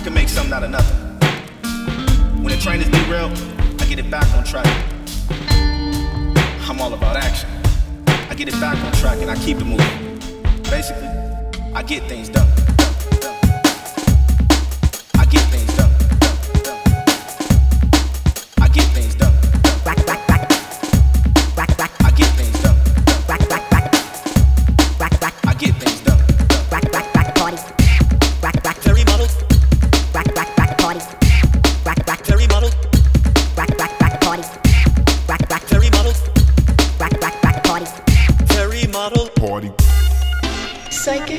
can make something out of nothing. When the train is derailed, I get it back on track. I'm all about action. I get it back on track and I keep it moving. Basically, I get things done. I get things done. I get things done. I get things done. I get things done. Terry model. Terry model. Terry model. Terry model. Party. Psychic.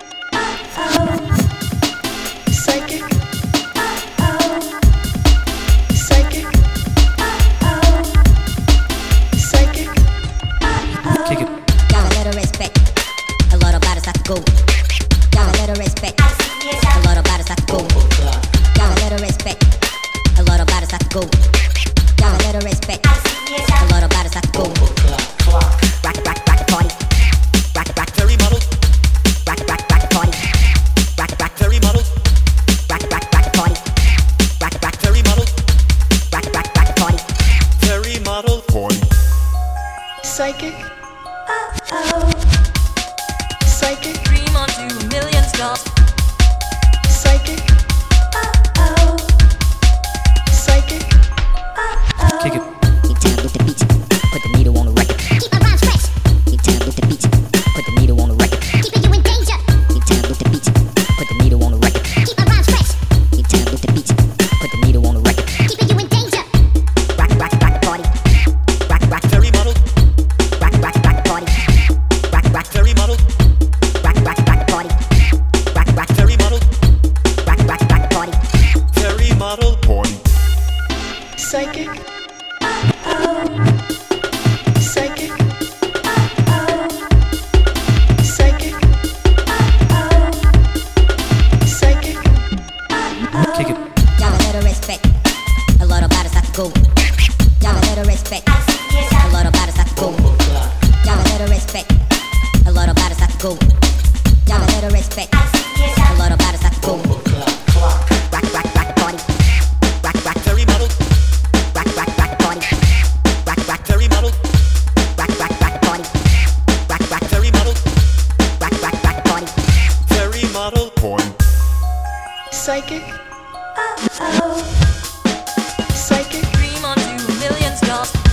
Psychic. Psychic. Psychic. Kick it. Got a little respect. A lot of bottles have to go. Got a little respect. A lot of bottles have to go. Got a little respect. A lot of bottles have to go. Got a little respect. A lot of bottles have to go. Rock the party. Rock the Terry model. party. Rock the party. Terry model. Rock the party. Terry model. Rock the party. Terry model. Party. Psychic. Psychic. Dream onto a million stars. Psychic. Psychic. Kick it. Keep time with the beat. Put the needle on the record. Keep my rhymes fresh, Keep time with the beat. Put the needle on the record. keeping you in danger. Keep time with the beat. Put the needle on the record. Keep my rhymes fresh, Keep time with the beat. Put the needle on the record. keeping you in danger. Rock the party. Rock Terry model. party. Rock Terry model. party. Terry model. Party. Terry model. Party. Psychic. Psychic. Psychic. Psychic. Kick it. Got a little respect. A lot of bottles have to go. Got a little respect. A lot of bottles have to go. Got a little respect. A lot of bottles have to go. Got a little respect. A lot of bottles have to go. Rock the party. Terry model. Party. Terry model. Party. Terry model. Party. Terry model. Party. Psychic. Psychic. Dream onto a million stars.